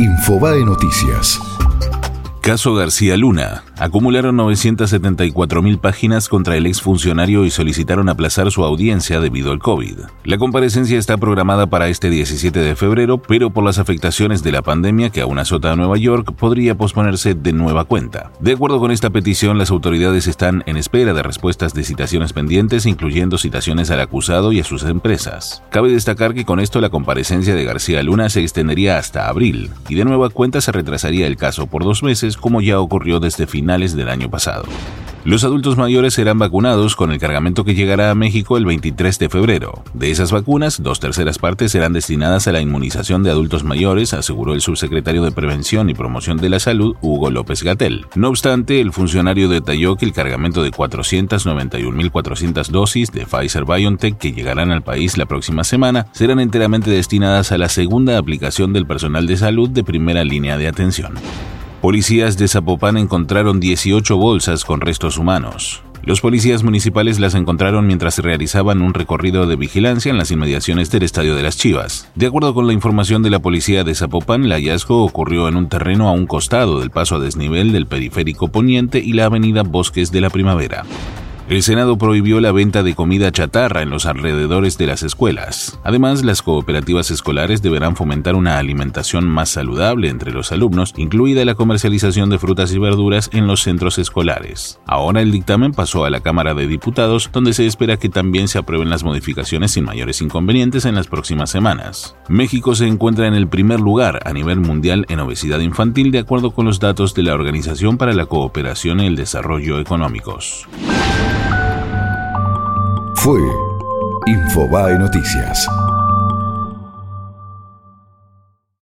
Infobae Noticias. Caso García Luna. Acumularon 974.000 páginas contra el exfuncionario y solicitaron aplazar su audiencia debido al COVID. La comparecencia está programada para este 17 de febrero, pero por las afectaciones de la pandemia que aún azota a Nueva York, podría posponerse de nueva cuenta. De acuerdo con esta petición, las autoridades están en espera de respuestas de citaciones pendientes, incluyendo citaciones al acusado y a sus empresas. Cabe destacar que con esto la comparecencia de García Luna se extendería hasta abril, y de nueva cuenta se retrasaría el caso por 2 meses, como ya ocurrió desde finales del año pasado. Los adultos mayores serán vacunados con el cargamento que llegará a México el 23 de febrero. De esas vacunas, 2/3 partes serán destinadas a la inmunización de adultos mayores, aseguró el subsecretario de Prevención y Promoción de la Salud, Hugo López-Gatell. No obstante, el funcionario detalló que el cargamento de 491.400 dosis de Pfizer-BioNTech que llegarán al país la próxima semana serán enteramente destinadas a la segunda aplicación del personal de salud de primera línea de atención. Policías de Zapopan encontraron 18 bolsas con restos humanos. Los policías municipales las encontraron mientras realizaban un recorrido de vigilancia en las inmediaciones del Estadio de las Chivas. De acuerdo con la información de la policía de Zapopan, el hallazgo ocurrió en un terreno a un costado del paso a desnivel del Periférico Poniente y la avenida Bosques de la Primavera. El Senado prohibió la venta de comida chatarra en los alrededores de las escuelas. Además, las cooperativas escolares deberán fomentar una alimentación más saludable entre los alumnos, incluida la comercialización de frutas y verduras en los centros escolares. Ahora el dictamen pasó a la Cámara de Diputados, donde se espera que también se aprueben las modificaciones sin mayores inconvenientes en las próximas semanas. México se encuentra en el primer lugar a nivel mundial en obesidad infantil, de acuerdo con los datos de la Organización para la Cooperación y el Desarrollo Económicos. Fue Infobae Noticias.